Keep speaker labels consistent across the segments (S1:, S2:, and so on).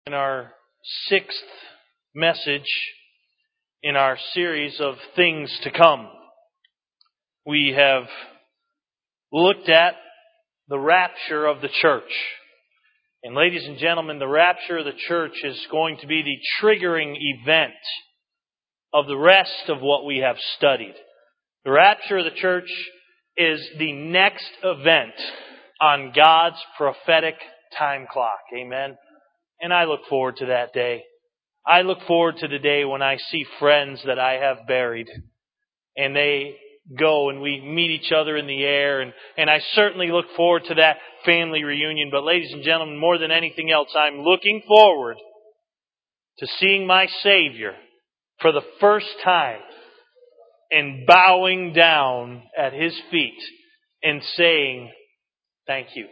S1: In our sixth message in our series of things to come, we have looked at the rapture of the church. And ladies and gentlemen, the rapture of the church is going to be the triggering event of the rest of what we have studied. The rapture of the church is the next event on God's prophetic time clock. Amen. And I look forward to that day. I look forward to the day when I see friends that I have buried and they go and we meet each other in the air. And I certainly look forward to that family reunion. But ladies and gentlemen, more than anything else, I'm looking forward to seeing my Savior for the first time and bowing down at His feet and saying, "Thank you.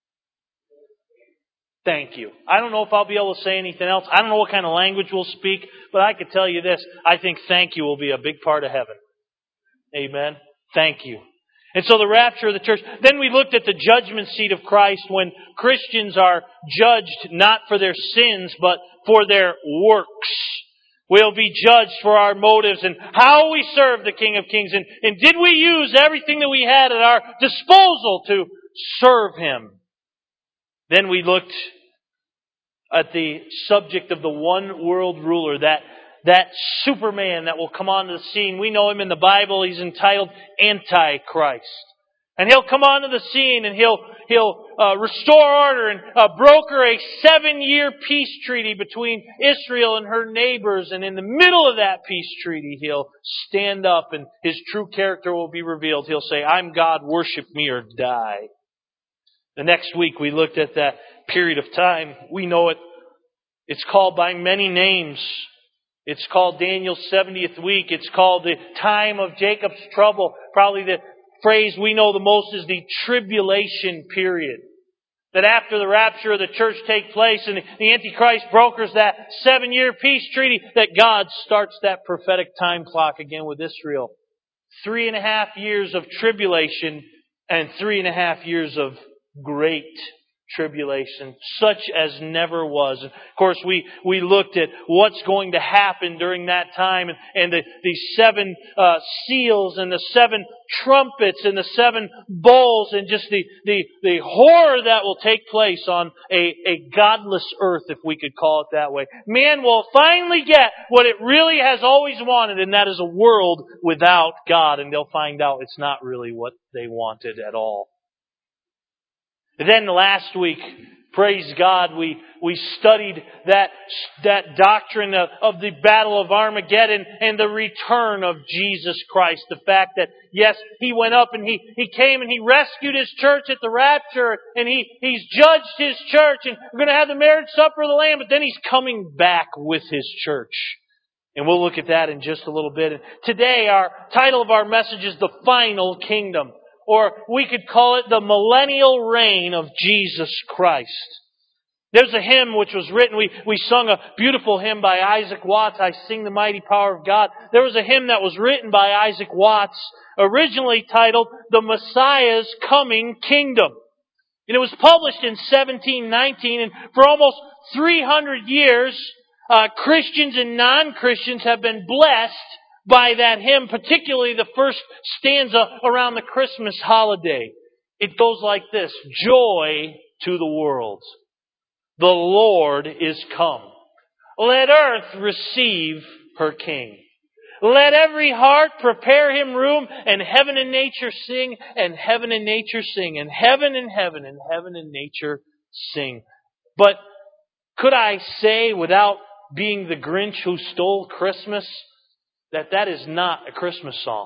S1: Thank you." I don't know if I'll be able to say anything else. I don't know what kind of language we'll speak, but I can tell you this. I think thank you will be a big part of heaven. Amen. Thank you. And so the rapture of the church. Then we looked at the judgment seat of Christ when Christians are judged not for their sins, but for their works. We'll be judged for our motives and how we serve the King of Kings. And did we use everything that we had at our disposal to serve Him? Then we looked at the subject of the one world ruler, that Superman that will come onto the scene. We know him in the Bible. He's entitled Antichrist. And he'll come onto the scene and he'll restore order and broker a 7-year peace treaty between Israel and her neighbors. And in the middle of that peace treaty, he'll stand up and his true character will be revealed. He'll say, "I'm God, worship me or die." The next week we looked at that period of time. We know it. It's called by many names. It's called Daniel's 70th week. It's called the time of Jacob's trouble. Probably the phrase we know the most is the tribulation period. That after the rapture of the church takes place and the Antichrist brokers that 7-year peace treaty, that God starts that prophetic time clock again with Israel. 3.5 years of tribulation and 3.5 years of great tribulation, such as never was. And of course, we looked at what's going to happen during that time and the 7 seals and the 7 trumpets and the 7 bowls and just the horror that will take place on a godless earth, if we could call it that way. Man will finally get what it really has always wanted, and that is a world without God, and they'll find out it's not really what they wanted at all. Then last week, praise God, we studied that doctrine of the Battle of Armageddon and the return of Jesus Christ. The fact that, yes, He went up and He came and He rescued His church at the rapture and He's judged His church and we're going to have the marriage supper of the Lamb, but then He's coming back with His church. And we'll look at that in just a little bit. Today, our title of our message is The Final Kingdom. Or we could call it the millennial reign of Jesus Christ. There's a hymn which was written. We sung a beautiful hymn by Isaac Watts, "I Sing the Mighty Power of God." There was a hymn that was written by Isaac Watts, originally titled "The Messiah's Coming Kingdom." And it was published in 1719. And for almost 300 years, Christians and non-Christians have been blessed by that hymn, particularly the first stanza around the Christmas holiday. It goes like this: "Joy to the world. The Lord is come. Let earth receive her King. Let every heart prepare Him room, and heaven and nature sing, and heaven and nature sing, and heaven and heaven and heaven and nature sing." But could I say, without being the Grinch who stole Christmas, that is not a Christmas song?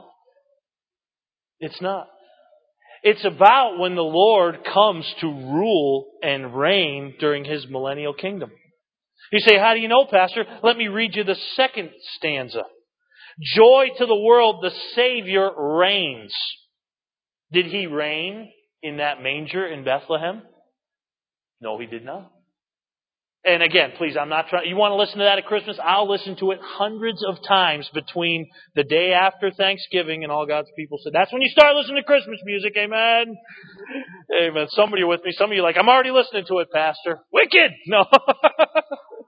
S1: It's not. It's about when the Lord comes to rule and reign during His millennial kingdom. You say, "How do you know, Pastor?" Let me read you the second stanza. "Joy to the world, the Savior reigns." Did He reign in that manger in Bethlehem? No, He did not. And again, please, I'm not trying. You want to listen to that at Christmas? I'll listen to it hundreds of times between the day after Thanksgiving and all God's people said. That's when you start listening to Christmas music. Amen. Amen. Somebody with me. Some of you are like, "I'm already listening to it, Pastor." Wicked. No.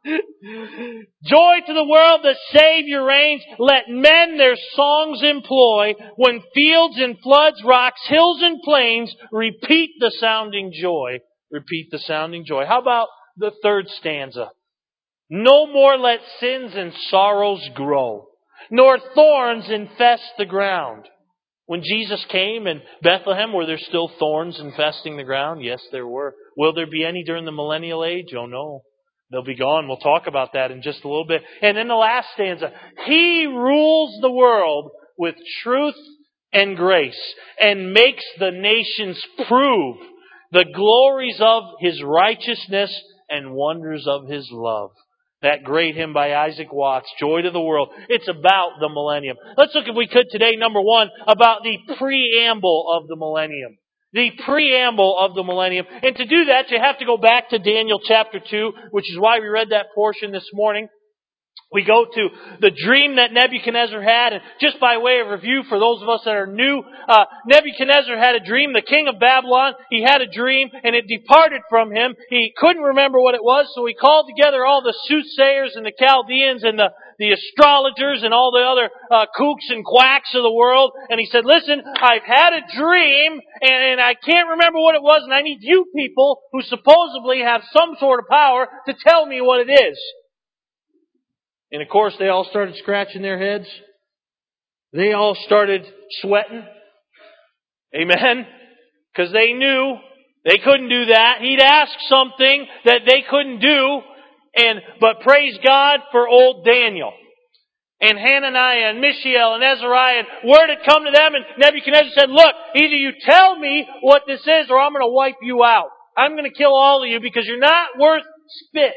S1: Joy to the world, the Savior reigns. Let men their songs employ. When fields and floods, rocks, hills and plains, repeat the sounding joy. Repeat the sounding joy. How about the third stanza? No more let sins and sorrows grow, nor thorns infest the ground. When Jesus came in Bethlehem, were there still thorns infesting the ground? Yes, there were. Will there be any during the millennial age? Oh no. They'll be gone. We'll talk about that in just a little bit. And then the last stanza. He rules the world with truth and grace and makes the nations prove the glories of His righteousness and wonders of His love. That great hymn by Isaac Watts, Joy to the World. It's about the millennium. Let's look, if we could today, number one, about the preamble of the millennium. The preamble of the millennium. And to do that, you have to go back to Daniel chapter 2, which is why we read that portion this morning. We go to the dream that Nebuchadnezzar had, and just by way of review for those of us that are new, Nebuchadnezzar had a dream. The king of Babylon, he had a dream, and it departed from him. He couldn't remember what it was, so he called together all the soothsayers and the Chaldeans and the astrologers and all the other kooks and quacks of the world, and he said, listen, I've had a dream, and I can't remember what it was, and I need you people who supposedly have some sort of power to tell me what it is. And of course, they all started scratching their heads. They all started sweating. Amen? Because they knew they couldn't do that. He'd asked something that they couldn't do. But praise God for old Daniel. And Hananiah and Mishael and Azariah. And word had come to them, and Nebuchadnezzar said, look, either you tell me what this is, or I'm going to wipe you out. I'm going to kill all of you because you're not worth spit.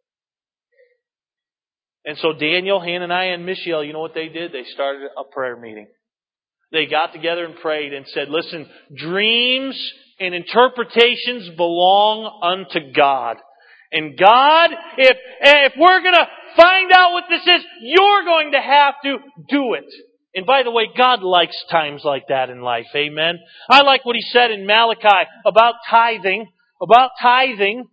S1: And so Daniel, Hananiah, and Mishael, you know what they did? They started a prayer meeting. They got together and prayed and said, listen, dreams and interpretations belong unto God. And God, if we're going to find out what this is, you're going to have to do it. And by the way, God likes times like that in life. Amen. I like what He said in Malachi about tithing. Amen.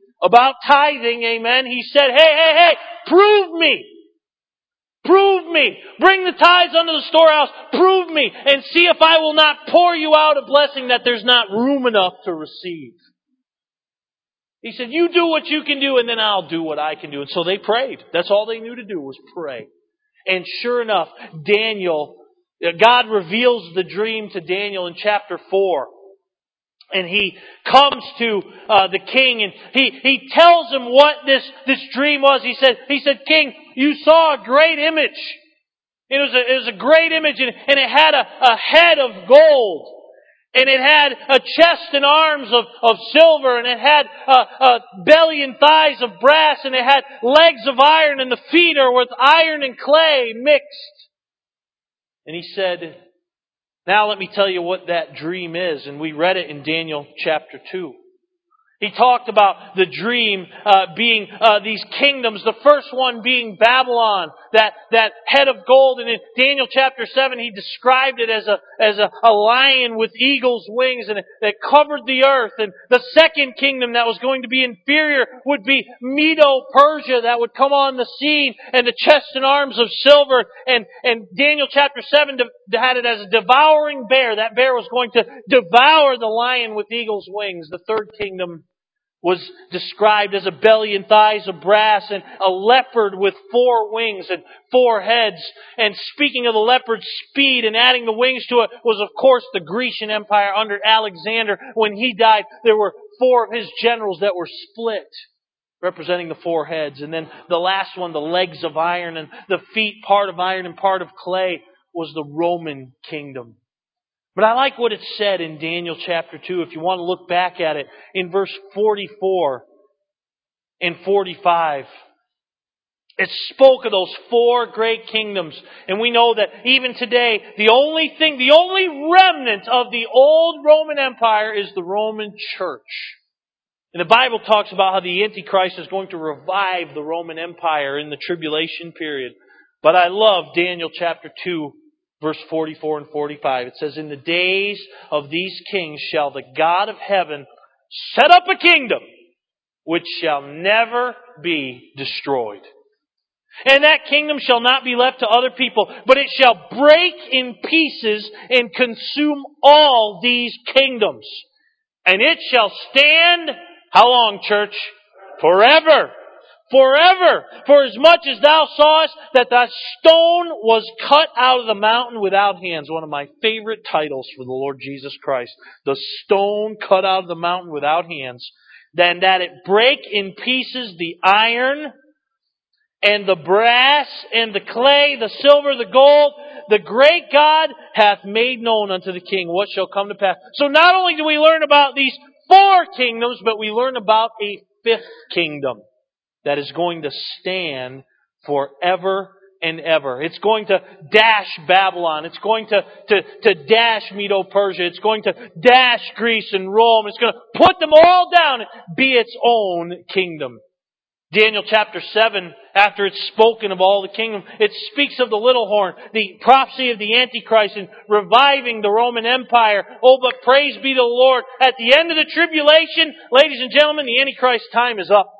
S1: He said, hey, prove me. Prove me. Bring the tithes unto the storehouse. Prove me. And see if I will not pour you out a blessing that there's not room enough to receive. He said, you do what you can do and then I'll do what I can do. And so they prayed. That's all they knew to do was pray. And sure enough, God reveals the dream to Daniel in chapter 4. And he comes to the king and he tells him what this dream was. He said, King, you saw a great image. It was a great image, and it had a head of gold. And it had a chest and arms of silver, and it had a belly and thighs of brass, and it had legs of iron, and the feet are with iron and clay mixed. And he said, now let me tell you what that dream is. And we read it in Daniel chapter 2. He talked about the dream being these kingdoms. The first one being Babylon, that head of gold. And in Daniel chapter 7, he described it as a lion with eagle's wings, and that covered the earth. And the second kingdom that was going to be inferior would be Medo-Persia, that would come on the scene, and the chest and arms of silver. And Daniel chapter 7 had it as a devouring bear. That bear was going to devour the lion with eagle's wings. The third kingdom was described as a belly and thighs of brass, and a leopard with 4 wings and 4 heads. And speaking of the leopard's speed and adding the wings to it was, of course, the Grecian Empire under Alexander. When he died, there were 4 of his generals that were split, representing the 4 heads. And then the last one, the legs of iron and the feet, part of iron and part of clay, was the Roman kingdom. But I like what it said in Daniel chapter 2. If you want to look back at it, in verse 44 and 45, it spoke of those 4 great kingdoms. And we know that even today, the only remnant of the old Roman Empire is the Roman Church. And the Bible talks about how the Antichrist is going to revive the Roman Empire in the tribulation period. But I love Daniel chapter 2. Verse 44 and 45, it says, in the days of these kings shall the God of heaven set up a kingdom which shall never be destroyed. And that kingdom shall not be left to other people, but it shall break in pieces and consume all these kingdoms. And it shall stand, how long, church? Forever. Forever. For as much as thou sawest that the stone was cut out of the mountain without hands. One of my favorite titles for the Lord Jesus Christ. The stone cut out of the mountain without hands. Then that it break in pieces the iron and the brass and the clay, the silver, the gold, the great God hath made known unto the king what shall come to pass. So not only do we learn about these 4 kingdoms, but we learn about a 5th kingdom that is going to stand forever and ever. It's going to dash Babylon. It's going to dash Medo-Persia. It's going to dash Greece and Rome. It's going to put them all down and be its own kingdom. Daniel chapter 7, after it's spoken of all the kingdom, it speaks of the little horn, the prophecy of the Antichrist and reviving the Roman Empire. Oh, but praise be to the Lord. At the end of the tribulation, ladies and gentlemen, the Antichrist time is up.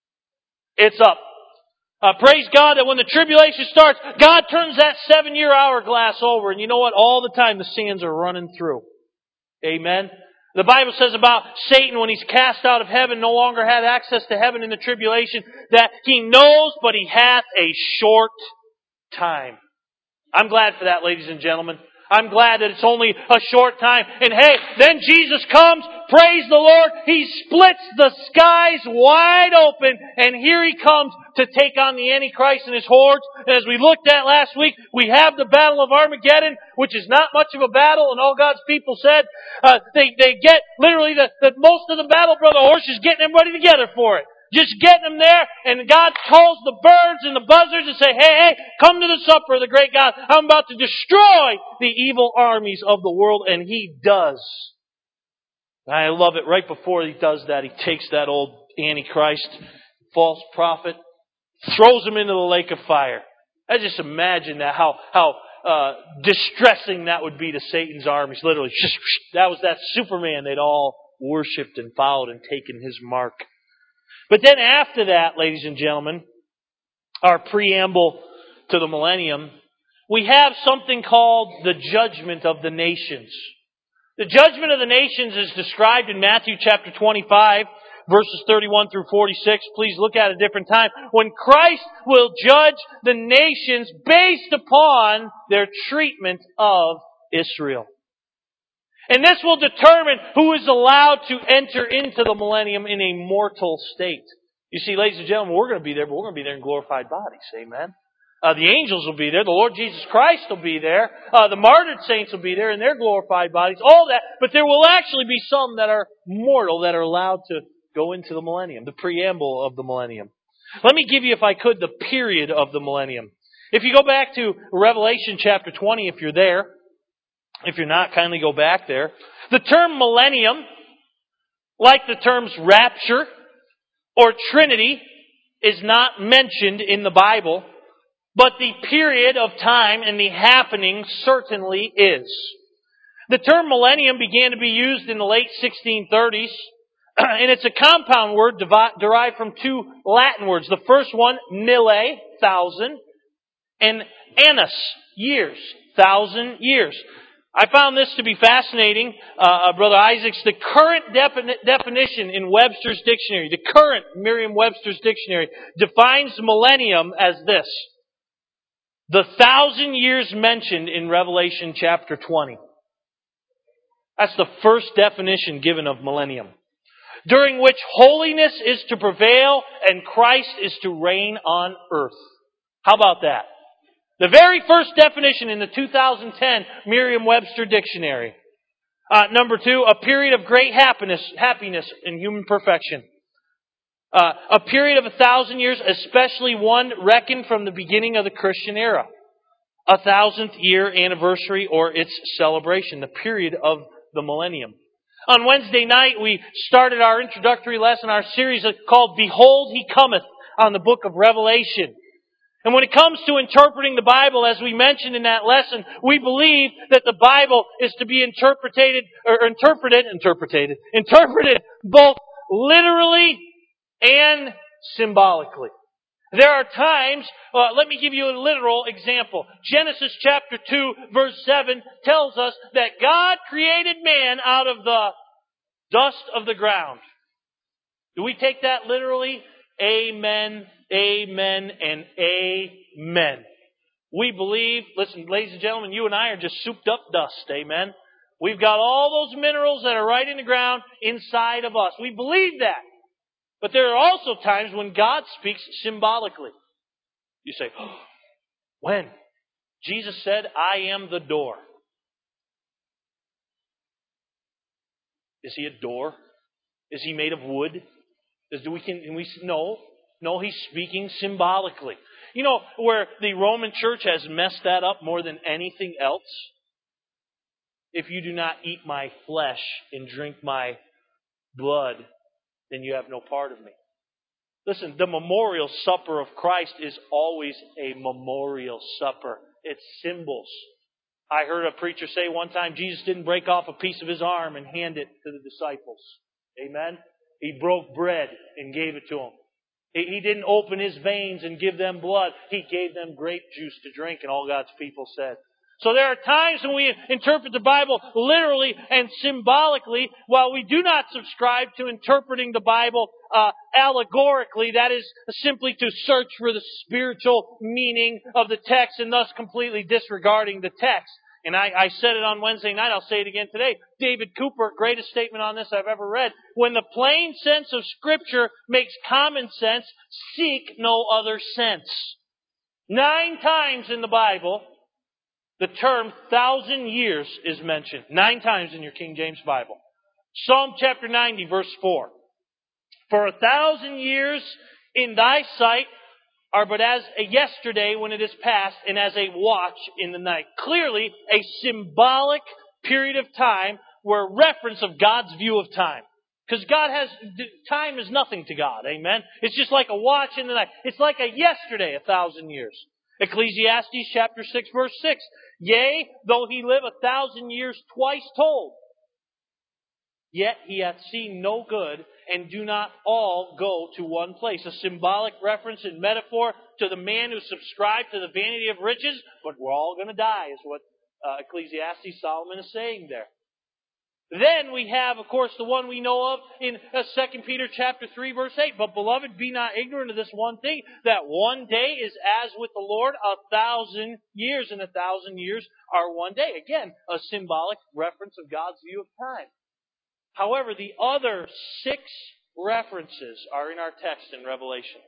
S1: It's up. Praise God that when the tribulation starts, God turns that 7-year hourglass over. And you know what? All the time the sands are running through. Amen. The Bible says about Satan when he's cast out of heaven, no longer had access to heaven in the tribulation, that he knows, but he hath a short time. I'm glad for that, ladies and gentlemen. I'm glad that it's only a short time. And hey, then Jesus comes, praise the Lord, He splits the skies wide open, and here He comes to take on the Antichrist and his hordes. And as we looked at last week, we have the Battle of Armageddon, which is not much of a battle, and all God's people said, they get literally the most of the battle, Brother Horsch, is getting everybody together for it. Just getting them there, and God calls the birds and the buzzards and say, hey, come to the supper of the great God. I'm about to destroy the evil armies of the world, and He does. I love it. Right before He does that, He takes that old Antichrist, false prophet, throws him into the lake of fire. I just imagine that, how distressing that would be to Satan's armies. Literally, that was that Superman they'd all worshipped and followed and taken his mark. But then after that, ladies and gentlemen, our preamble to the millennium, we have something called the judgment of the nations. The judgment of the nations is described in Matthew chapter 25, verses 31 through 46. Please look at a different time. When Christ will judge the nations based upon their treatment of Israel. And this will determine who is allowed to enter into the millennium in a mortal state. You see, ladies and gentlemen, we're going to be there, but we're going to be there in glorified bodies. Amen. The angels will be there. The Lord Jesus Christ will be there. The martyred saints will be there in their glorified bodies. All that. But there will actually be some that are mortal that are allowed to go into the millennium, the preamble of the millennium. Let me give you, if I could, the period of the millennium. If you go back to Revelation chapter 20, if you're there, if you're not, kindly go back there. The term millennium, like the terms rapture or Trinity, is not mentioned in the Bible, but the period of time and the happening certainly is. The term millennium began to be used in the late 1630s, and it's a compound word derived from 2 Latin words. The first one, mille, 1,000, and annus, years, 1,000 years. I found this to be fascinating, Brother Isaacs. The current definition in Webster's dictionary, the current Merriam-Webster's dictionary, defines millennium as this: the 1,000 years mentioned in Revelation chapter 20. That's the first definition given of millennium. During which holiness is to prevail and Christ is to reign on earth. How about that? The very first definition in the 2010 Merriam-Webster dictionary. Number 2, a period of great happiness and human perfection. A period of 1,000 years, especially one reckoned from the beginning of the Christian era. 1,000th year anniversary or its celebration, the period of the millennium. On Wednesday night, we started our introductory lesson, our series called Behold, He Cometh, on the book of Revelation. And when it comes to interpreting the Bible, as we mentioned in that lesson, we believe that the Bible is to be interpreted both literally and symbolically. There are times, let me give you a literal example. Genesis chapter 2, verse 7 tells us that God created man out of the dust of the ground. Do we take that literally? Amen, amen, and amen. We believe, listen, ladies and gentlemen, you and I are just souped up dust, amen? We've got all those minerals that are right in the ground inside of us. We believe that. But there are also times when God speaks symbolically. You say, oh, when? Jesus said, I am the door. Is he a door? Is he made of wood? No, he's speaking symbolically. You know where the Roman church has messed that up more than anything else? If you do not eat my flesh and drink my blood, then you have no part of me. Listen, the memorial supper of Christ is always a memorial supper. It's symbols. I heard a preacher say one time, Jesus didn't break off a piece of his arm and hand it to the disciples. Amen? He broke bread and gave it to them. He didn't open his veins and give them blood. He gave them grape juice to drink, and all God's people said. So there are times when we interpret the Bible literally and symbolically, while we do not subscribe to interpreting the Bible allegorically, that is simply to search for the spiritual meaning of the text and thus completely disregarding the text. And I said it on Wednesday night, I'll say it again today. David Cooper, greatest statement on this I've ever read. When the plain sense of Scripture makes common sense, seek no other sense. 9 times in the Bible, the term 1,000 years is mentioned. 9 times in your King James Bible. Psalm chapter 90, verse 4. For 1,000 years in thy sight are but as a yesterday when it is past, and as a watch in the night. Clearly, a symbolic period of time where reference of God's view of time. Because time is nothing to God, amen? It's just like a watch in the night. It's like a yesterday, 1,000 years. Ecclesiastes chapter 6, verse 6. Yea, though he live 1,000 years twice told, yet he hath seen no good, and do not all go to one place. A symbolic reference and metaphor to the man who subscribed to the vanity of riches, but we're all going to die, is what Ecclesiastes Solomon is saying there. Then we have, of course, the one we know of in 2 Peter chapter 3, verse 8. But beloved, be not ignorant of this one thing, that one day is as with the Lord 1,000 years, and 1,000 years are one day. Again, a symbolic reference of God's view of time. However, the other 6 references are in our text in Revelation.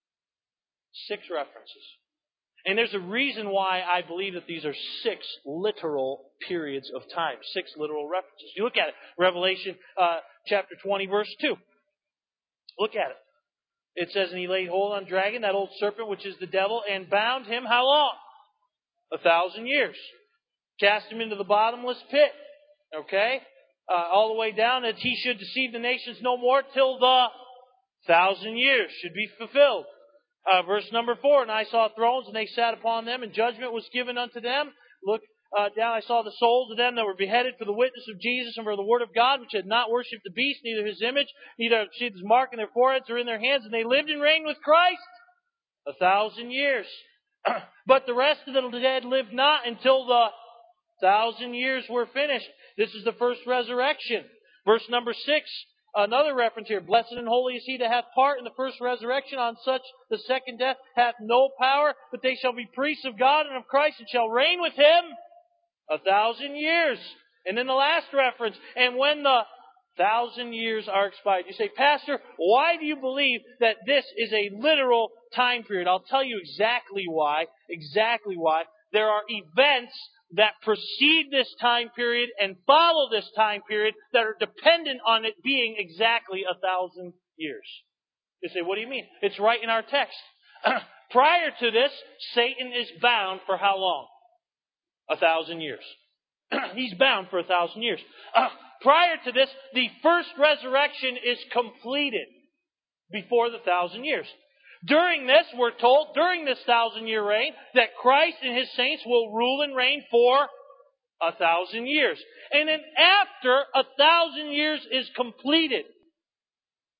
S1: 6 references. And there's a reason why I believe that these are 6 literal periods of time. 6 literal references. You look at it. Revelation chapter 20, verse 2. Look at it. It says, and he laid hold on the dragon, that old serpent, which is the devil, and bound him how long? 1,000 years. Cast him into the bottomless pit. Okay? All the way down, that he should deceive the nations no more till the 1,000 years should be fulfilled. Verse number 4, and I saw thrones, and they sat upon them, and judgment was given unto them. Look down, I saw the souls of them that were beheaded for the witness of Jesus and for the word of God, which had not worshipped the beast, neither his image, neither received his mark in their foreheads or in their hands, and they lived and reigned with Christ 1,000 years. But the rest of the dead lived not until the 1,000 years were finished. This is the first resurrection. Verse number 6. Another reference here. Blessed and holy is he that hath part in the first resurrection. On such the second death hath no power, but they shall be priests of God and of Christ, and shall reign with him 1,000 years. And then the last reference. And when the 1,000 years are expired. You say, Pastor, why do you believe that this is a literal time period? I'll tell you exactly why. Exactly why. There are events that precede this time period and follow this time period that are dependent on it being exactly 1,000 years. You say, what do you mean? It's right in our text. Prior to this, Satan is bound for how long? 1,000 years. He's bound for 1,000 years. Prior to this, the first resurrection is completed before the 1,000 years. During this, we're told, during this 1,000-year reign, that Christ and His saints will rule and reign for 1,000 years. And then after 1,000 years is completed,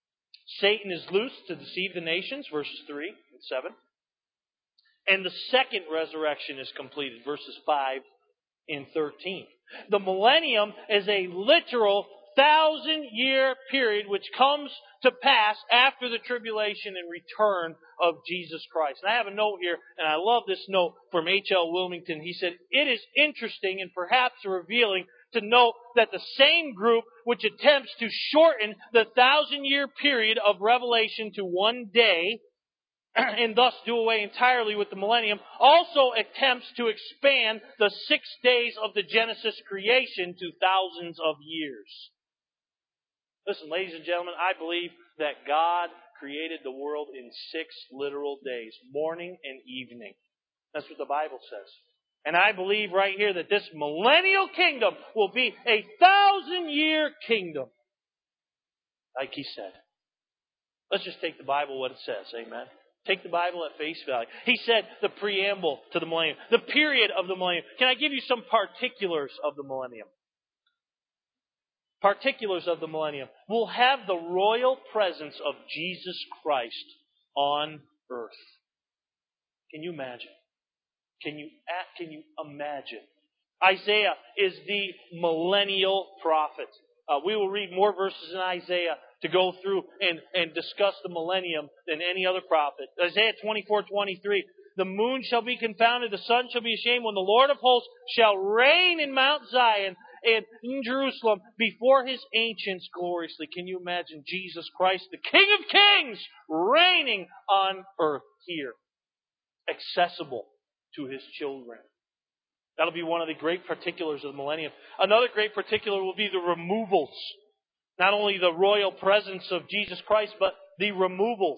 S1: Satan is loosed to deceive the nations, verses 3 and 7. And the second resurrection is completed, verses 5 and 13. The millennium is a literal 1,000-year period which comes to pass after the tribulation and return of Jesus Christ. And I have a note here, and I love this note from H.L. Wilmington. He said, "It is interesting and perhaps revealing to note that the same group which attempts to shorten the 1,000-year period of Revelation to one day, and thus do away entirely with the millennium, also attempts to expand the 6 days of the Genesis creation to thousands of years." Listen, ladies and gentlemen, I believe that God created the world in 6 literal days, morning and evening. That's what the Bible says. And I believe right here that this millennial kingdom will be a 1,000-year kingdom, like he said. Let's just take the Bible what it says, amen? Take the Bible at face value. He said the preamble to the millennium, the period of the millennium. Can I give you some particulars of the millennium? Particulars of the millennium. We'll have the royal presence of Jesus Christ on earth. Can you imagine? Can you imagine? Isaiah is the millennial prophet. We will read more verses in Isaiah to go through and discuss the millennium than any other prophet. Isaiah 24:23. "The moon shall be confounded, the sun shall be ashamed, when the Lord of hosts shall reign in Mount Zion and in Jerusalem before his ancients gloriously." Can you imagine Jesus Christ, the King of Kings, reigning on earth here, accessible to his children? That'll be one of the great particulars of the millennium. Another great particular will be the removals. Not only the royal presence of Jesus Christ, but the removals.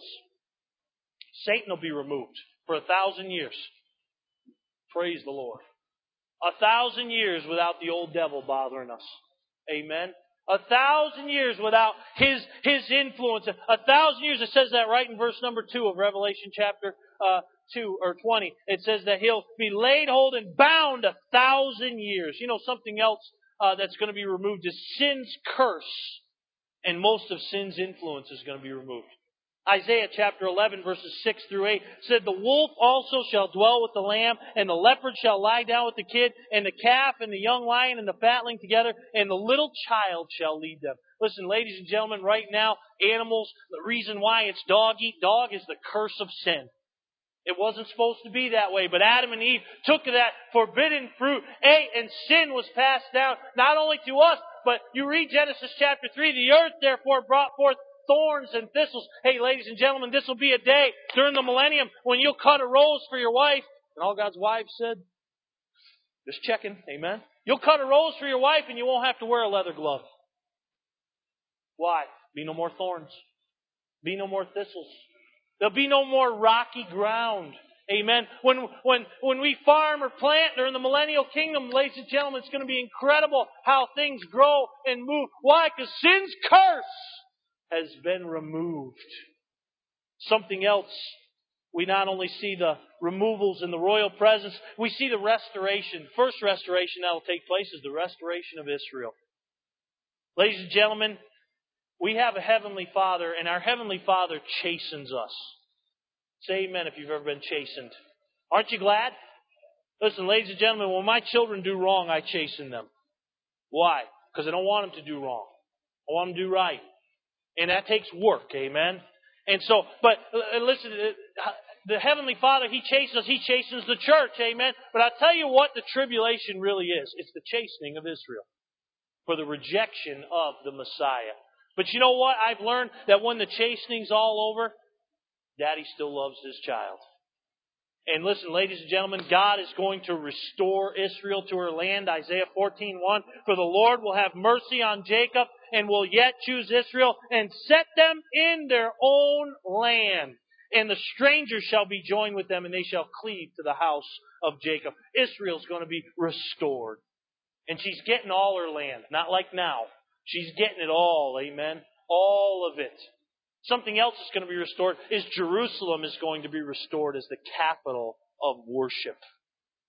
S1: Satan will be removed for 1,000 years. Praise the Lord. 1,000 years without the old devil bothering us. Amen. 1,000 years without his influence. 1,000 years, it says that right in verse number 2 of Revelation chapter 2 or 20. It says that he'll be laid hold and bound 1,000 years. You know, something else that's going to be removed is sin's curse. And most of sin's influence is going to be removed. Isaiah chapter 11 verses 6 through 8 said, "The wolf also shall dwell with the lamb, and the leopard shall lie down with the kid, and the calf and the young lion and the fatling together, and the little child shall lead them." Listen, ladies and gentlemen, right now, animals, the reason why it's dog eat dog is the curse of sin. It wasn't supposed to be that way, but Adam and Eve took that forbidden fruit, ate, and sin was passed down not only to us, but you read Genesis chapter 3, "The earth therefore brought forth thorns and thistles." Hey, ladies and gentlemen, this will be a day during the millennium when you'll cut a rose for your wife. And all God's wives said, just checking, amen? You'll cut a rose for your wife and you won't have to wear a leather glove. Why? Be no more thorns. Be no more thistles. There'll be no more rocky ground. Amen. When we farm or plant during the millennial kingdom, ladies and gentlemen, it's going to be incredible how things grow and move. Why? Because sin's curse has been removed. Something else, we not only see the removals in the royal presence, we see the restoration. First restoration that will take place is the restoration of Israel. Ladies and gentlemen, we have a Heavenly Father, and our Heavenly Father chastens us. Say amen if you've ever been chastened. Aren't you glad? Listen, ladies and gentlemen, when my children do wrong, I chasten them. Why? Because I don't want them to do wrong. I want them to do right. And that takes work, amen? And so, but listen, the Heavenly Father, He chastens us. He chastens the church, amen? But I'll tell you what the tribulation really is. It's the chastening of Israel for the rejection of the Messiah. But you know what? I've learned that when the chastening's all over, Daddy still loves his child. And listen, ladies and gentlemen, God is going to restore Israel to her land. Isaiah 14:1. "For the Lord will have mercy on Jacob and will yet choose Israel and set them in their own land. And the strangers shall be joined with them and they shall cleave to the house of Jacob." Israel's going to be restored. And she's getting all her land. Not like now. She's getting it all. Amen. All of it. Something else that's going to be restored is Jerusalem is going to be restored as the capital of worship.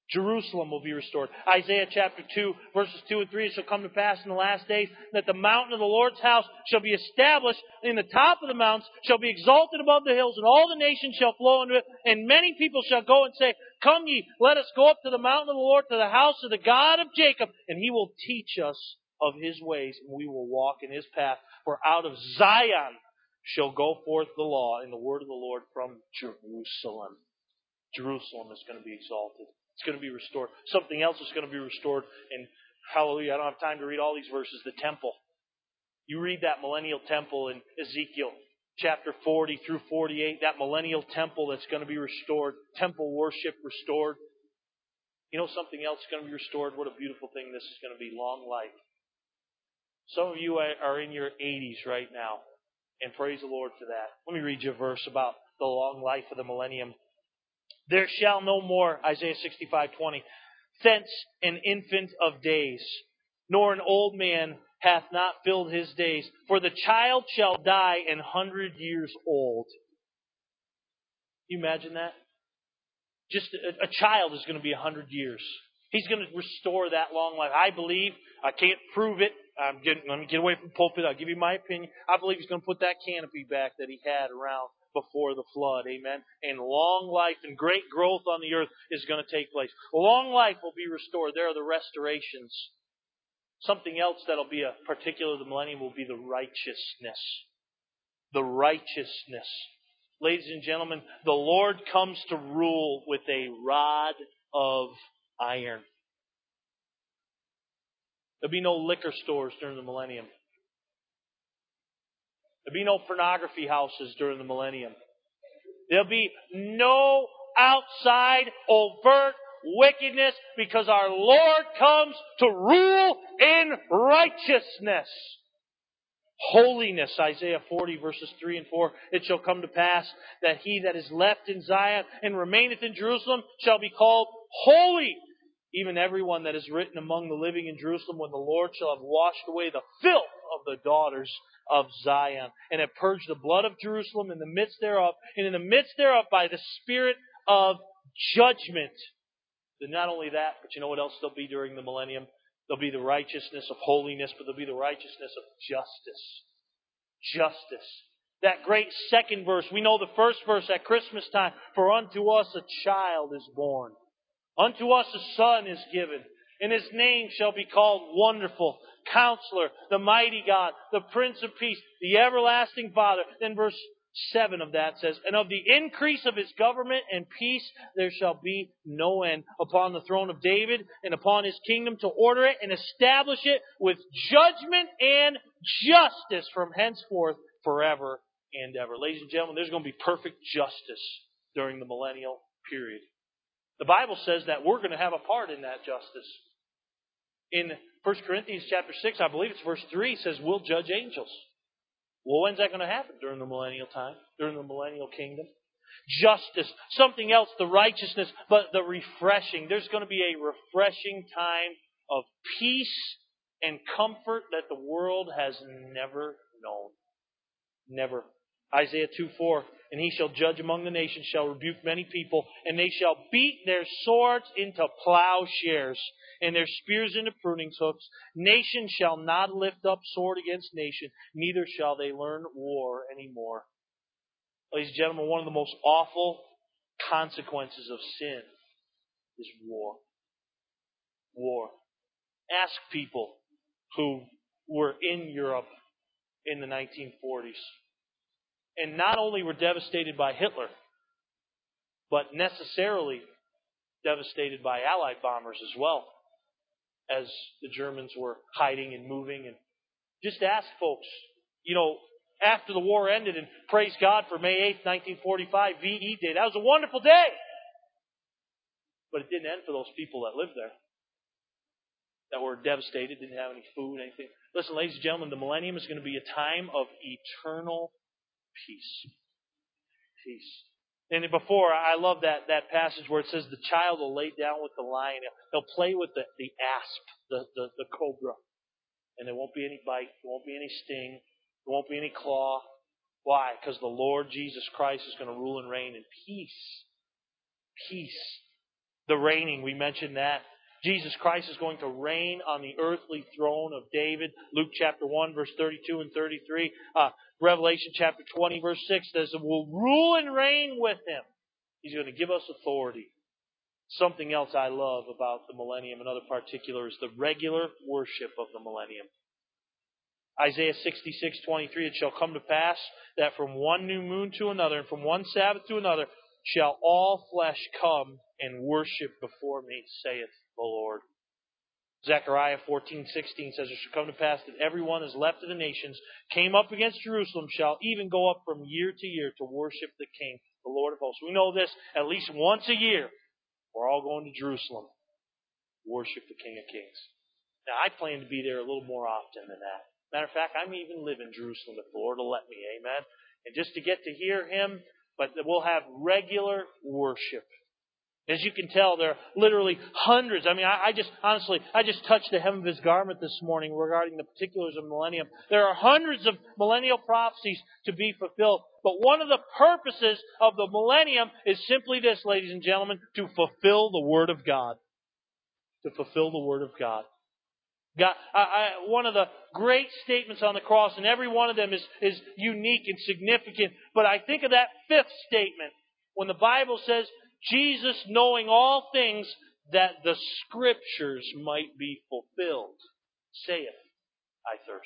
S1: Jerusalem will be restored. Isaiah chapter 2, verses 2 and 3, it shall come to pass in the last days that the mountain of the Lord's house shall be established in the top of the mountains, shall be exalted above the hills, and all the nations shall flow into it. And many people shall go and say, Come ye, let us go up to the mountain of the Lord, to the house of the God of Jacob, and he will teach us of his ways, and we will walk in his path. For out of Zion shall go forth the law and the word of the Lord from Jerusalem. Jerusalem is going to be exalted. It's going to be restored. Something else is going to be restored. And hallelujah, I don't have time to read all these verses. The temple. You read that millennial temple in Ezekiel chapter 40 through 48. That millennial temple that's going to be restored. Temple worship restored. You know something else is going to be restored? What a beautiful thing this is going to be. Long life. Some of you are in your 80s right now. And praise the Lord for that. Let me read you a verse about the long life of the millennium. There shall no more, Isaiah 65:20, thence an infant of days, nor an old man hath not filled his days. For the child shall die 100 years old. Can you imagine that? Just a child is going to be 100 years. He's going to restore that long life. I believe, I can't prove it. Let me get away from the pulpit. I'll give you my opinion. I believe he's going to put that canopy back that he had around before the flood. Amen. And long life and great growth on the earth is going to take place. Long life will be restored. There are the restorations. Something else that'll be a particular of the millennium will be the righteousness. The righteousness. Ladies and gentlemen, the Lord comes to rule with a rod of iron. There'll be no liquor stores during the millennium. There'll be no pornography houses during the millennium. There'll be no outside overt wickedness because our Lord comes to rule in righteousness. Holiness, Isaiah 40 verses 3 and 4. It shall come to pass that he that is left in Zion and remaineth in Jerusalem shall be called holy. Even everyone that is written among the living in Jerusalem, when the Lord shall have washed away the filth of the daughters of Zion, and have purged the blood of Jerusalem in the midst thereof, and in the midst thereof by the spirit of judgment. And not only that, but you know what else there'll be during the millennium? There'll be the righteousness of holiness, but there'll be the righteousness of justice. Justice. That great second verse. We know the first verse at Christmas time. For unto us a child is born. Unto us a son is given. And his name shall be called Wonderful, Counselor, the Mighty God, the Prince of Peace, the Everlasting Father. Then verse 7 of that says, And of the increase of his government and peace there shall be no end upon the throne of David and upon his kingdom, to order it and establish it with judgment and justice from henceforth forever and ever. Ladies and gentlemen, there's going to be perfect justice during the millennial period. The Bible says that we're going to have a part in that justice. In 1 Corinthians chapter 6, I believe it's verse 3, it says we'll judge angels. Well, when's that going to happen? During the millennial time, during the millennial kingdom. Justice, something else, the righteousness, but the refreshing. There's going to be a refreshing time of peace and comfort that the world has never known. Never. Isaiah 2:4, And he shall judge among the nations, shall rebuke many people, and they shall beat their swords into plowshares, and their spears into pruning hooks. Nation shall not lift up sword against nation, neither shall they learn war anymore. Ladies and gentlemen, one of the most awful consequences of sin is war. War. Ask people who were in Europe in the 1940s. And not only were devastated by Hitler, but necessarily devastated by Allied bombers as well, as the Germans were hiding and moving. And just ask folks, after the war ended, and praise God for May 8th, 1945, VE Day. That was a wonderful day. But it didn't end for those people that lived there, that were devastated, didn't have any food, anything. Listen, ladies and gentlemen, the millennium is going to be a time of eternal peace. Peace. And before, I love that passage where it says the child will lay down with the lion. He'll play with the asp, the cobra. And there won't be any bite. There won't be any sting. There won't be any claw. Why? Because the Lord Jesus Christ is going to rule and reign in peace. Peace. The reigning, we mentioned that. Jesus Christ is going to reign on the earthly throne of David. Luke chapter 1, verse 32 and 33. Revelation chapter 20, verse 6 says that we'll rule and reign with Him. He's going to give us authority. Something else I love about the millennium, another particular, is the regular worship of the millennium. Isaiah 66:23, it shall come to pass that from one new moon to another, and from one Sabbath to another, shall all flesh come and worship before me, saith the Lord. Zechariah 14:16 says, it shall come to pass that everyone is left of the nations, came up against Jerusalem, shall even go up from year to year to worship the King, the Lord of hosts. We know this at least once a year. We're all going to Jerusalem, worship the King of Kings. Now, I plan to be there a little more often than that. Matter of fact, I may even live in Jerusalem if the Lord will let me. Amen. And just to get to hear Him, but we'll have regular worship. As you can tell, there are literally hundreds. I mean, I just touched the hem of His garment this morning regarding the particulars of millennium. There are hundreds of millennial prophecies to be fulfilled. But one of the purposes of the millennium is simply this, ladies and gentlemen, to fulfill the Word of God. To fulfill the Word of God. God, one of the great statements on the cross, and every one of them is unique and significant, but I think of that fifth statement when the Bible says, Jesus knowing all things, that the Scriptures might be fulfilled, saith, I thirst.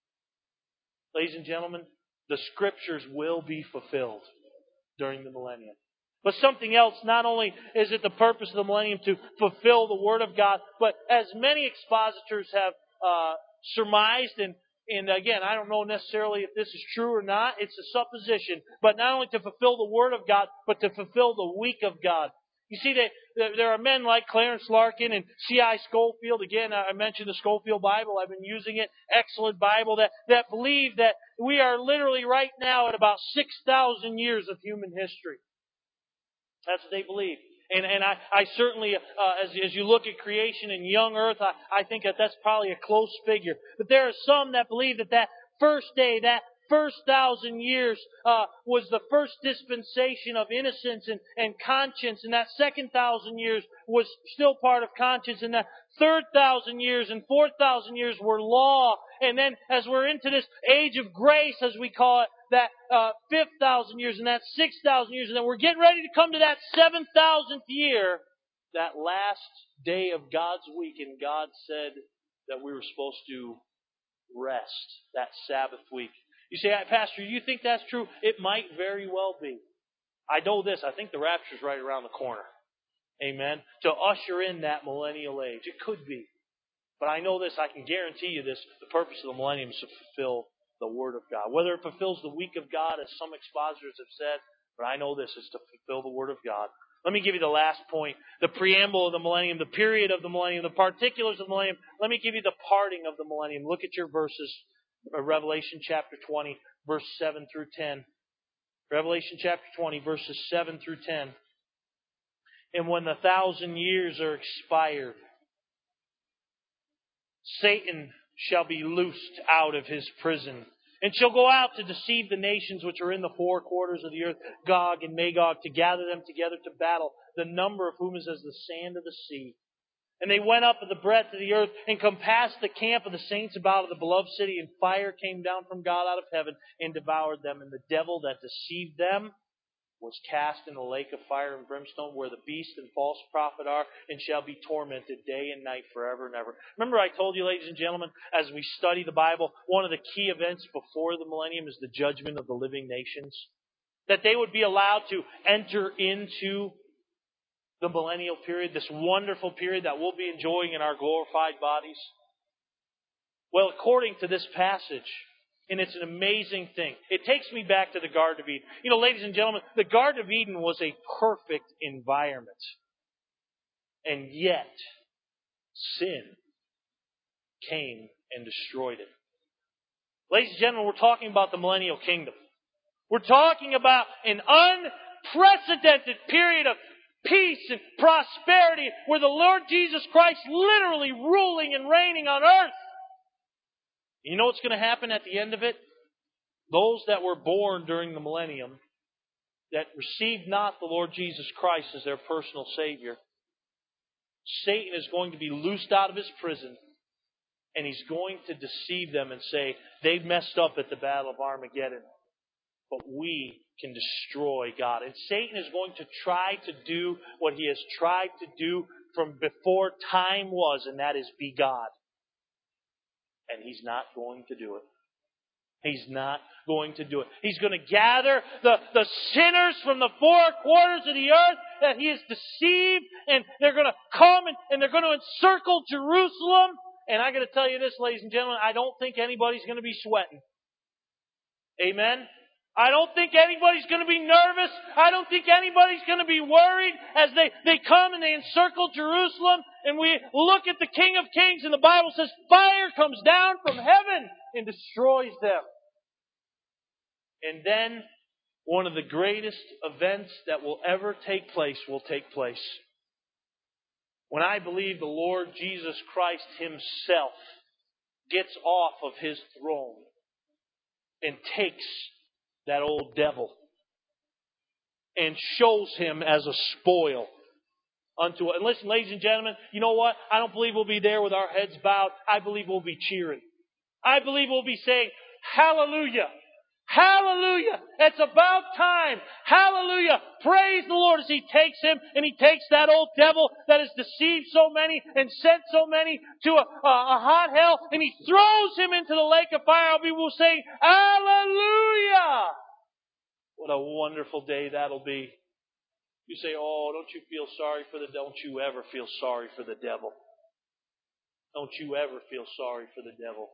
S1: Ladies and gentlemen, the Scriptures will be fulfilled during the millennium. But something else, not only is it the purpose of the millennium to fulfill the Word of God, but as many expositors have surmised, and again, I don't know necessarily if this is true or not, it's a supposition, but not only to fulfill the Word of God, but to fulfill the week of God. You see, there are men like Clarence Larkin and C.I. Scofield. Again, I mentioned the Scofield Bible. I've been using it. Excellent Bible that believe that we are literally right now at about 6,000 years of human history. That's what they believe. And I certainly, as you look at creation and young earth, I think that's probably a close figure. But there are some that believe that first day, that first 1,000 years, was the first dispensation of innocence and conscience. And that second 1,000 years was still part of conscience. And that third 1,000 years and 4,000 years were law. And then as we're into this age of grace, as we call it, that 5,000 years and that 6,000 years, and then we're getting ready to come to that 7,000th year, that last day of God's week, and God said that we were supposed to rest that Sabbath week. You say, Pastor, do you think that's true? It might very well be. I know this. I think the rapture's right around the corner. Amen. To usher in that millennial age. It could be. But I know this. I can guarantee you this. The purpose of the millennium is to fulfill the Word of God. Whether it fulfills the week of God, as some expositors have said, but I know this is to fulfill the Word of God. Let me give you the last point. The preamble of the millennium, the period of the millennium, the particulars of the millennium. Let me give you the parting of the millennium. Look at your verses. Revelation chapter 20, verse 7 through 10. Revelation chapter 20, verses 7 through 10. And when the 1,000 years are expired, Satan shall be loosed out of his prison, and shall go out to deceive the nations which are in the four quarters of the earth, Gog and Magog, to gather them together to battle, the number of whom is as the sand of the sea. And they went up of the breadth of the earth, and compassed the camp of the saints about of the beloved city, and fire came down from God out of heaven, and devoured them. And the devil that deceived them was cast in the lake of fire and brimstone, where the beast and false prophet are, and shall be tormented day and night forever and ever. Remember I told you, ladies and gentlemen, as we study the Bible, one of the key events before the millennium is the judgment of the living nations. That they would be allowed to enter into the millennial period, this wonderful period that we'll be enjoying in our glorified bodies. Well, according to this passage, and it's an amazing thing. It takes me back to the Garden of Eden. You know, ladies and gentlemen, the Garden of Eden was a perfect environment. And yet, sin came and destroyed it. Ladies and gentlemen, we're talking about the millennial kingdom. We're talking about an unprecedented period of peace and prosperity where the Lord Jesus Christ literally ruling and reigning on earth. You know what's going to happen at the end of it? Those that were born during the millennium, that received not the Lord Jesus Christ as their personal Savior, Satan is going to be loosed out of his prison, and he's going to deceive them and say, they messed up at the Battle of Armageddon, but we can destroy God. And Satan is going to try to do what he has tried to do from before time was, and that is be God. And he's not going to do it. He's not going to do it. He's going to gather the sinners from the four quarters of the earth that he has deceived, and they're going to come and they're going to encircle Jerusalem. And I got to tell you this, ladies and gentlemen, I don't think anybody's going to be sweating. Amen? I don't think anybody's going to be nervous. I don't think anybody's going to be worried as they come and they encircle Jerusalem, and we look at the King of Kings, and the Bible says fire comes down from heaven and destroys them. And then one of the greatest events that will ever take place will take place. When I believe the Lord Jesus Christ Himself gets off of His throne and takes that old devil and shows him as a spoil unto it. And listen, ladies and gentlemen, you know what? I don't believe we'll be there with our heads bowed. I believe we'll be cheering. I believe we'll be saying, hallelujah! Hallelujah! It's about time! Hallelujah! Praise the Lord as He takes him and He takes that old devil that has deceived so many and sent so many to a hot hell, and He throws him into the lake of fire. We will say, hallelujah! What a wonderful day that'll be. You say, oh, don't you feel sorry for the devil? Don't you ever feel sorry for the devil. Don't you ever feel sorry for the devil.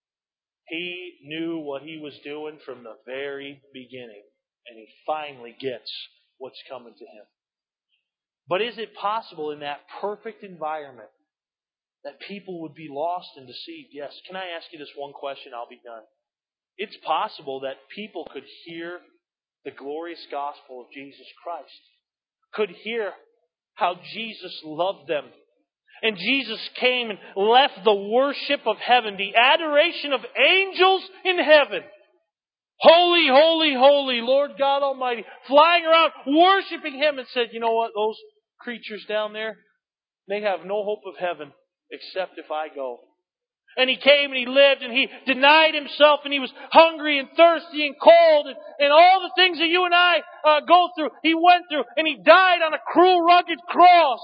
S1: He knew what he was doing from the very beginning, and he finally gets what's coming to him. But is it possible in that perfect environment that people would be lost and deceived? Yes. Can I ask you this one question? I'll be done. It's possible that people could hear the glorious gospel of Jesus Christ, could hear how Jesus loved them. And Jesus came and left the worship of heaven, the adoration of angels in heaven. Holy, holy, holy, Lord God Almighty, flying around, worshiping Him, and said, you know what, those creatures down there, they have no hope of heaven except if I go. And He came and He lived and He denied Himself, and He was hungry and thirsty and cold and all the things that you and I go through, He went through, and He died on a cruel, rugged cross.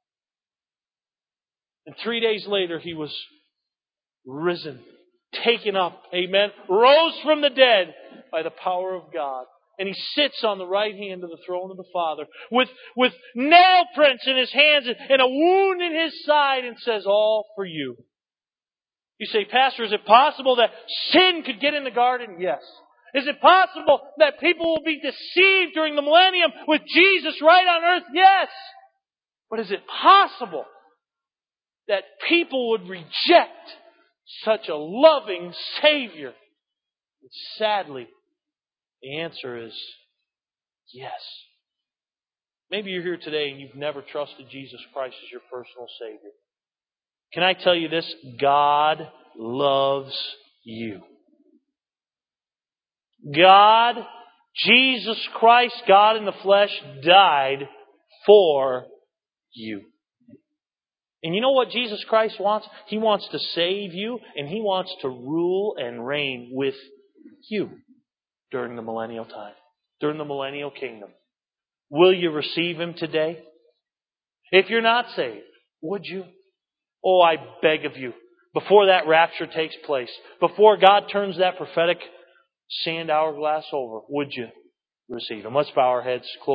S1: And 3 days later, He was risen, taken up, amen, rose from the dead by the power of God. And He sits on the right hand of the throne of the Father with nail prints in His hands and a wound in His side, and says, all for you. You say, Pastor, is it possible that sin could get in the garden? Yes. Is it possible that people will be deceived during the millennium with Jesus right on earth? Yes. But is it possible that people would reject such a loving Savior? And sadly, the answer is yes. Maybe you're here today and you've never trusted Jesus Christ as your personal Savior. Can I tell you this? God loves you. God, Jesus Christ, God in the flesh, died for you. And you know what Jesus Christ wants? He wants to save you, and He wants to rule and reign with you during the millennial time, during the millennial kingdom. Will you receive Him today? If you're not saved, would you? Oh, I beg of you, before that rapture takes place, before God turns that prophetic sand hourglass over, would you receive Him? Let's bow our heads, close